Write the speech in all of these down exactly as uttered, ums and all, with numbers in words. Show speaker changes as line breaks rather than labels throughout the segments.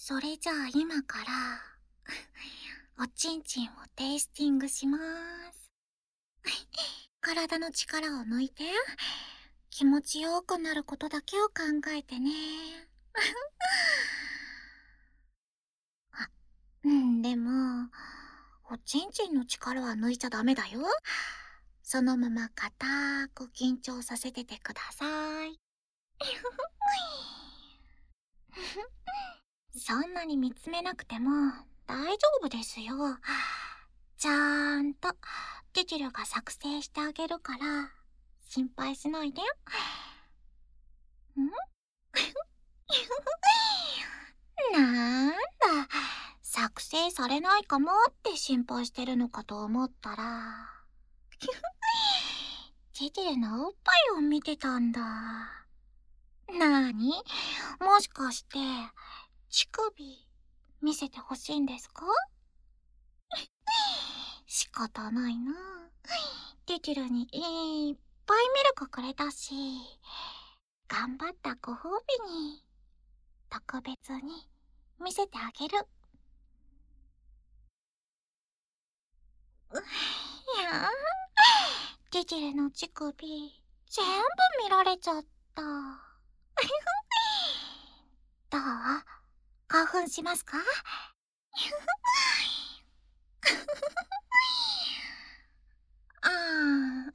それじゃあ今からおちんちんをテイスティングしまーす。体の力を抜いて気持ちよくなることだけを考えてね。あ、うんでもおちんちんの力は抜いちゃダメだよ。そのまま固く緊張させててください。そんなに見つめなくても大丈夫ですよ。ちゃんとテキルが作成してあげるから心配しないで。んなんだ、作成されないかもって心配してるのかと思ったらテキルのおっぱいを見てたんだ。なーに、もしかして乳首見せてほしいんですか？仕方ないな。テキルにいっぱいミルクくれたし、頑張ったご褒美に特別に見せてあげる。いやー、テキルの乳首全部見られちゃった。どう？興奮しますか？あーん、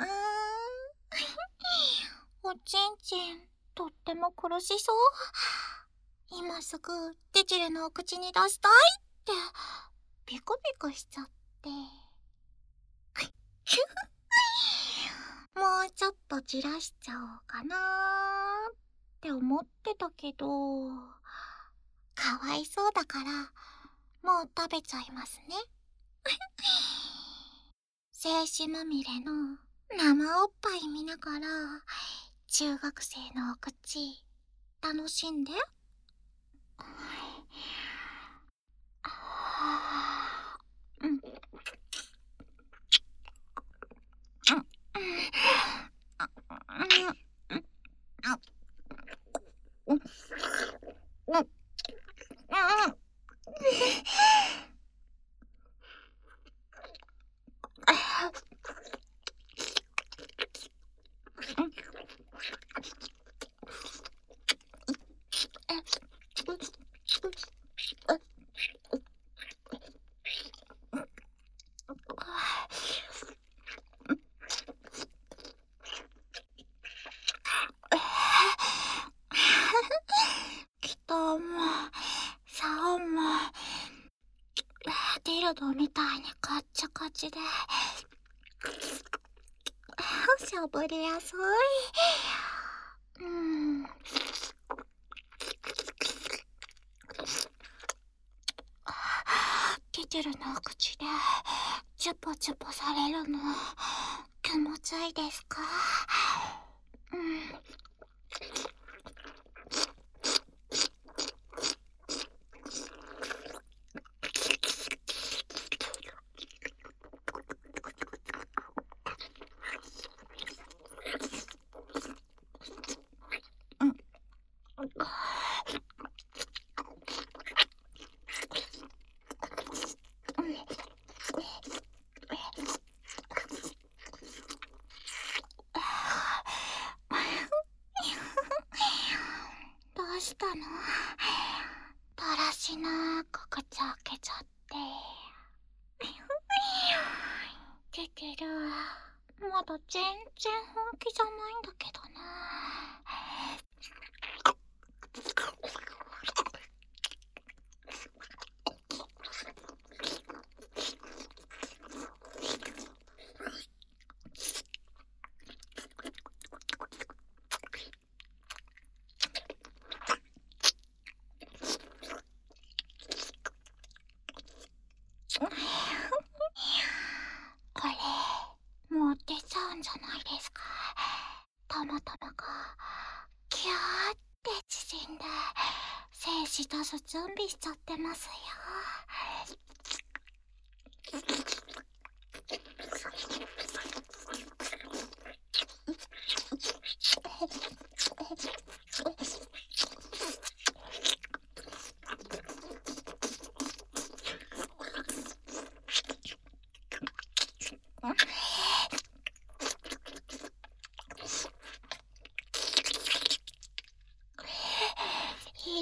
おちんちんとっても苦しそう。今すぐテキルのお口に出したいってピクピクしちゃって。もうちょっとじらしちゃおうかなーって思ってたけど、かわいそうだからもう食べちゃいますね。精子まみれの生おっぱい見ながら中学生のお口楽しんで。うん。北も竿もディルドみたいにカッチャカチでしゃぶりやすい。うん。テキルのお口でチュポチュポされるの気持ちいいですか？うん。どうしたの？だらしなく口開けちゃって。テキル、まだ全然本気じゃないんだけどな。これもう出ちゃうんじゃないですか？たまたまがキューって縮んで精子出す準備しちゃってますよ。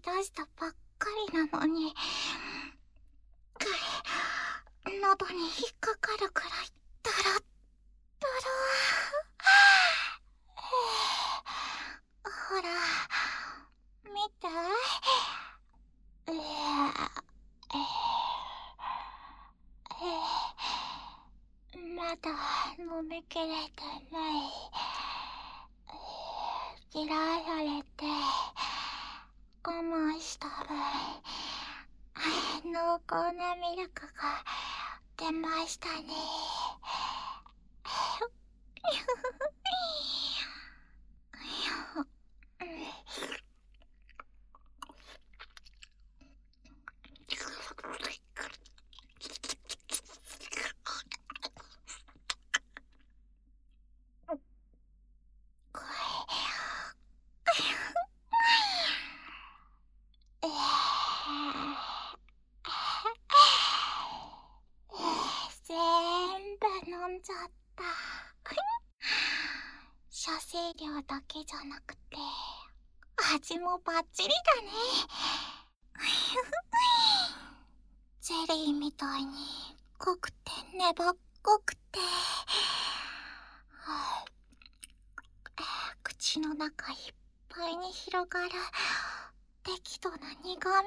出したばっかりなのに、喉に引っかかるくらいドロッドロ。ほら、見て。えー、えー、まだ飲みきれてない。嫌られて我慢した分、濃厚なミルクが出ましたね。全部飲んじゃった。射精量だけじゃなくて味もバッチリだね。ゼリーみたいに濃くて粘っこくて、口の中いっぱいに広がる適度な苦味。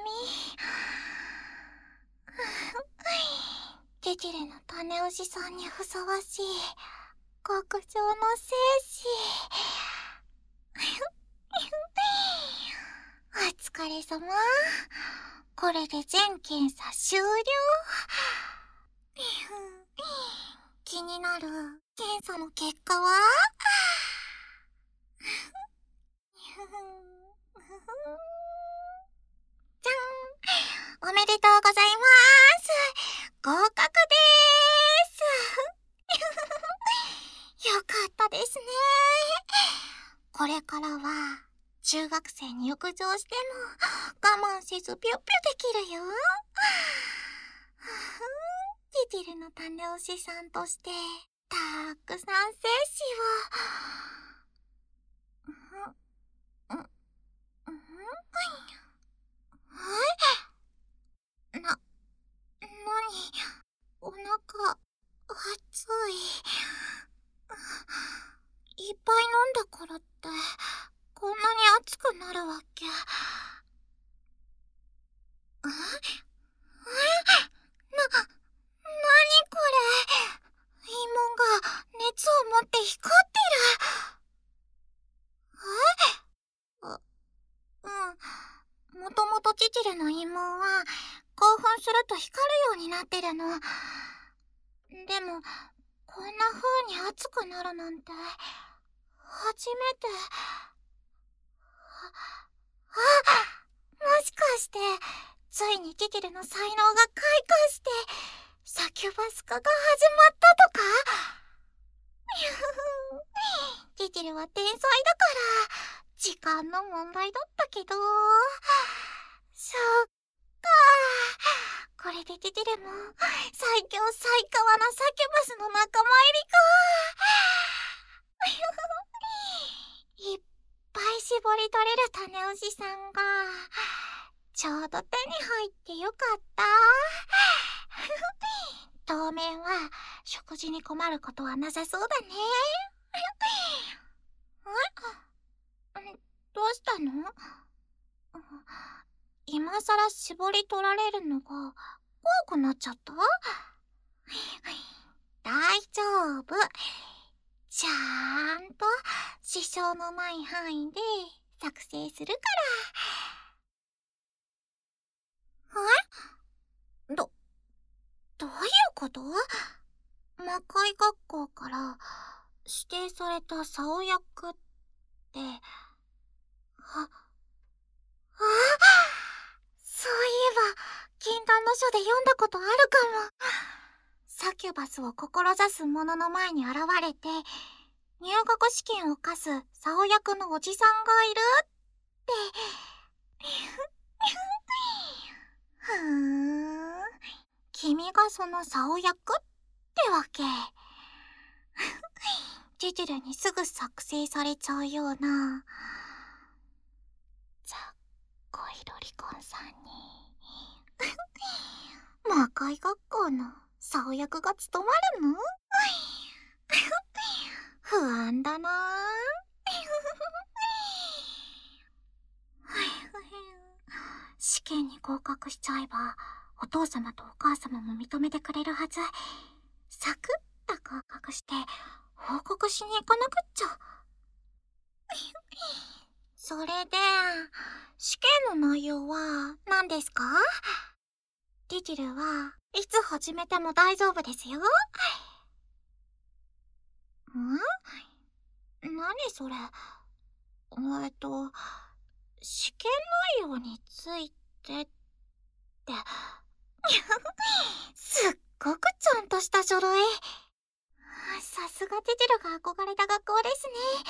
ジジレの種牛さんにふさわしい極上の精子。お疲れ様。これで全検査終了。気になる検査の結果は？じゃん、おめでとうございます。合格でーす。よかったですね。これからは中学生に浴場しても我慢せずピュッピュできるよ。ジジルの種押しさんとしてたくさん精子を。んんんな、なに、お腹、熱い。いっぱい飲んだからって、こんなに熱くなるわけ。え？え？な、なにこれ？陰門が熱を持って光ってる。え？う、うん。もともとチチルの陰門は興奮すると光るようになってるの。でも、こんな風に熱くなるなんて、初めて。あ、もしかして、ついにチチルの才能が開花して、サキュバス化が始まったとか？チチルは天才だから、時間の問題だったけど。そっか。これでチチルも、最強最強なサキュバスの仲間入りか。いっぱい絞り取れる種牛さんが、ちょうど手に入ってよかった。当面は食事に困ることはなさそうだね。え？どうしたの？今さら絞り取られるのが怖くなっちゃった？大丈夫。ちゃんと支障のない範囲で作成するから。え？ど、どういうこと？魔界学校から指定された竿役って、は、あ、そういえば、禁断の書で読んだことあるかも。サキュバスを志す者の前に現れて、入学試験を課す竿役のおじさんがいるって。ふーん、君がその竿役ってわけ。ジジルにすぐ作成されちゃうような、ざっこいロリ会学校の竿役が務まるの？不安だなぁ。試験に合格しちゃえば、お父様とお母様も認めてくれるはず。サクッと合格して、報告しに行かなくっちゃ。それで、試験の内容は何ですか？リティルはいつ始めても大丈夫ですよ。ん？何それ。えっと、試験内容についてって、すっごくちゃんとした書類。さすがティティルが憧れた学校ですね。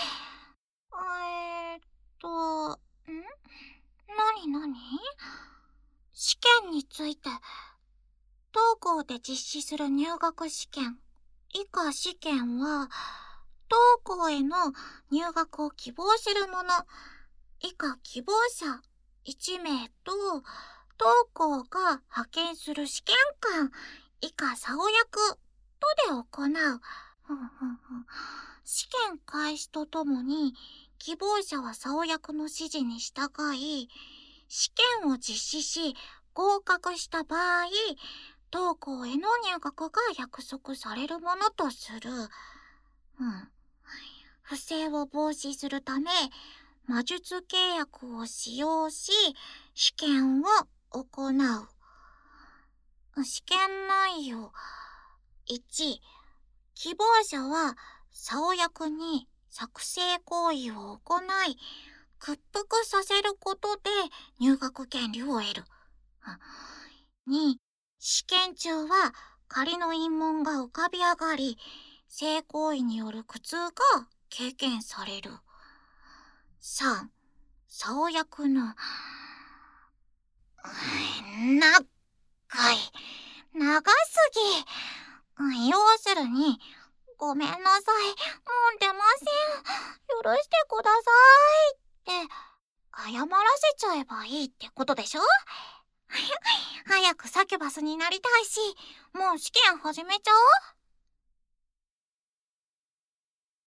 えーっと、ん？なになに？試験について、当校で実施する入学試験。以下試験は、当校への入学を希望する者、以下希望者いち名と、当校が派遣する試験官、以下竿役とで行う。ふんふんふん。試験開始とともに、希望者は竿役の指示に従い、試験を実施し、合格した場合、当校への入学が約束されるものとする。うん。不正を防止するため、魔術契約を使用し、試験を行う。試験内容。いち、希望者は竿役に作成行為を行い、屈服させることで入学権利を得る。に、試験中は仮の陰謀が浮かび上がり、性行為による苦痛が経験される。さん、竿役の、長い、長すぎ。要するに、ごめんなさい、もう出ません。許してくださいって、謝らせちゃえばいいってことでしょ？早くサキュバスになりたいし、もう試験始めちゃおう。